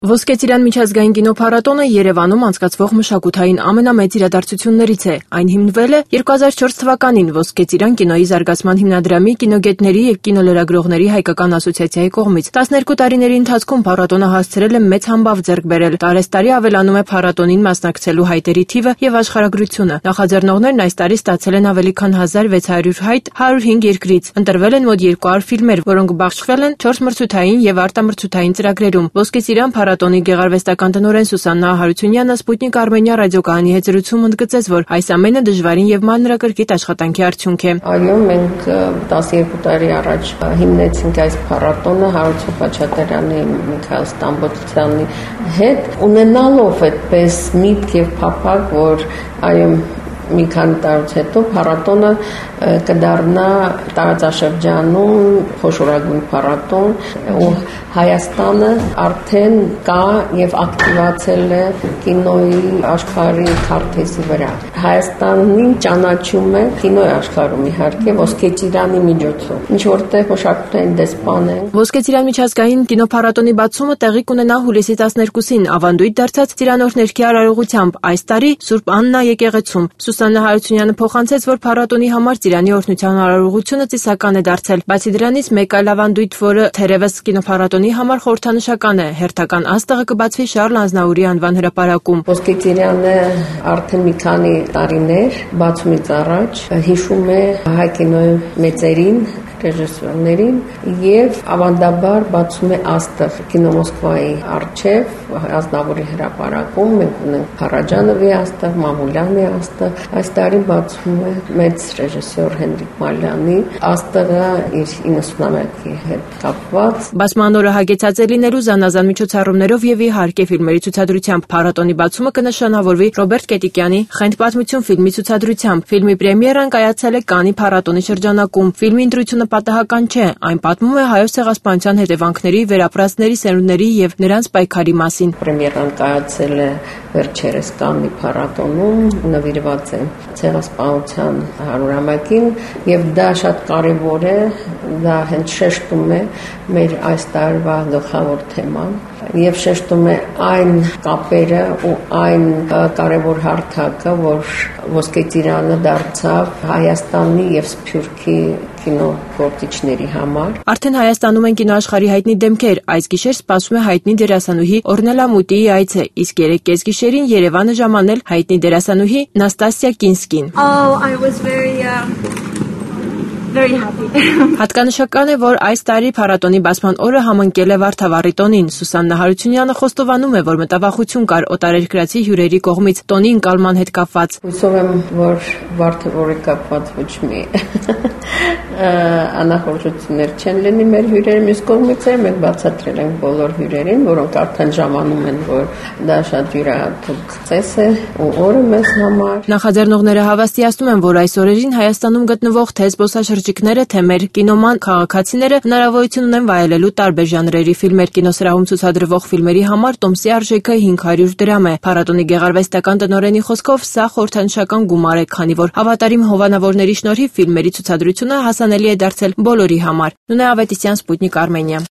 Ոսկե ծիրան միջազգային կինոփառատոնը Երևանում անցկացվող մշակութային ամենամեծ իրադարձություններից է։ Այն հիմնվել է 2004 թվականին Ոսկե ծիրան կինոյի զարգացման հիմնադրամի կինոգետների և կինոլրագրողների հայկական ասոցիացիայի կողմից։ 12 տարիների ընթացքում փառատոնը հասցրել է մեծ համբավ ձեռք բերել։ Տարեստարի ավելանում է փառատոնին մասնակցելու հայտերի թիվը և աշխարհագրությունը։ Նախաձեռնողներն այս տարի ստացել են ավելի քան 1600 հայտ 105 երկրից։ Ընտրվել են մոտ 200 ֆիլմեր, որոնք բաշխվել են 4 մրցութային և արտամրցութային ծրագրերում։ Ոսկե ծիրան փառատոնի գեղարվեստական տնօրեն Սուսաննա Հարությունյանը Սպուտնիկ Արմենիա ռադիոկայանի հետ զրույցում ընդգծեց, որ այս ամենը դժվարին և մանրակրկիտ աշխատանքի արդյունք է։ Այո, մենք 12 տարի առաջ հիմնեցինք այս փառատոնը Հարություն Խաչատրյանի, Միքայել Ստամբոլցյանի հետ, ունենալով այդպես միտք և փափագ, որ այո մի քանի տարուց հետո փառատոնը կդառնա տարածաշրջանում խոշորագույն փառատոն, ու Հայաստանը արդեն կա եւ ակտիվացել է կինոյի աշխարհի քարտեզի վրա։ Հայաստանին ճանաչում է կինոյի աշխարհում իհարկե Ոսկե ծիրանի միջոցով։ Ինչ որտեղ մշակութային դեսպան են։ Ոսկե ծիրան միջազգային կինոփառատոնի բացումը տեղի կունենա հուլիսի 12-ին ավանդույթ դարձած ծիրանօրհներքի արարողությամբ այս տարի Սուրբ Աննա եկեղեցում։ Սուսաննա Հարությունյանը փոխանցեց, որ փառատոնի համար ծիրանի օրհնության արարողությունը ծիսական է դարձել։ Բացի դրանից, մեկ այլ ավանդույթ, որը թերևս կինոփառատոնի համար խորհրդանշական է, հերթական աստղը կբացվի Շարլ Ազնավուրի անվան հրապարակում։ Ոսկե ծիրանը արդեն մի քանի տարիներ բացումից առաջ հիշում է հայ կինոյի մեծերին, ռեժիսորներին եւ ավանդաբար բացում է աստղ կինո Մոսկվայի առջև Ազնավուրի հրապարակում։ Մենք ունենք Փարաջանովի աստղ, Մամուլյանի աստղ։ Այս տարի բացում է մեծ ռեժիսոր Հենրիկ Մալյանի աստղը իր 90-ամյակի հետ կապված։ Բացման օրը հագեցած է լինելու զանազան միջոցառումներով եւ իհարկե ֆիլմերի ցուցադրությամբ։ Փառատոնի բացումը կնշանավորվի Ռոբերտ Կետիկյանի «Խենթ պատմություն» ֆիլմի ցուցադրությամբ։ Ֆիլմի պրեմիերան կայացել է Կաննի փառատոնի շրջանակում։ Ֆիլմի ընտրությունը պատահական չէ, այն պատմում է հայոց ցեղասպանության հետևանքների, վերապրածների սերունդների եւ նրանց պայքարի մասին։ Պրեմիերան կայացել է վերջերս Կաննի փառատոնում, նվիրված է ցեղասպանության 100-ամյակին եւ դա շատ կարեւոր է, դա հենց շեշտում է մեր այս տարվա գլխավոր թեման եւ շեշտում է այն կապերը ու այն կարևոր հարթակը, որ Ոսկե ծիրանը դարձավ Հայաստանի եւ Սփյուռքի կինոգործիչների համար։ Արդեն Հայաստանում են կինոաշխարհի հայտնի դեմքեր։ Այս գիշեր սպասվում է հայտնի դերասանուհի Օրնելա Մուտիի այցը, իսկ 3 կեսգիշերին Երևանը ժամանել հայտնի դերասանուհի Նաստասիա Կինսկին։ Very happy. Հատկանշական է, որ այս տարի փառատոնի բացման օրը համընկել է Վարդավառի տոնին։ Սուսաննա Հարությունյանը խոստովանում է, որ մտավախություն կար օտարերկրացի հյուրերի կողմից տոնի ընկալման հետ կապված։ Հուսով եմ, որ Վարդավառի կապված ոչ մի անախորժություններ չեն լինի մեր հյուրերի մյուս կողմից։ Մենք բացատրել ենք բոլոր հյուրերին, որոնք արդեն ժամանում են, որ դա շատ յուրահատուկ ծես է ու օրը մեզ համար։ Նախաձեռնողները հավաստիացնում են, որ այս օրերին Հայաստանում գտնվող թե զբոսաշրջիկները, թե մեր կինոման քաղաքացիները հնարավորություն ունեն վայելելու տարբեր ժանրերի ֆիլմեր։ Կինոսրահում ցուցադրվող ֆիլմերի համար տոմսի արժեքը 500 դրամ է։ Փառատոնի գեղարվեստական տնօրենի խոսքով սա խորհրդանշական գումար է, քանի որ հավատարիմ հովանավորների շնորհիվ ֆիլմերի ցուցադրությունը հասանելի է դարձել բոլորի համար։ Նունե Ավետիսյան, Սպուտնիկ Արմենիա։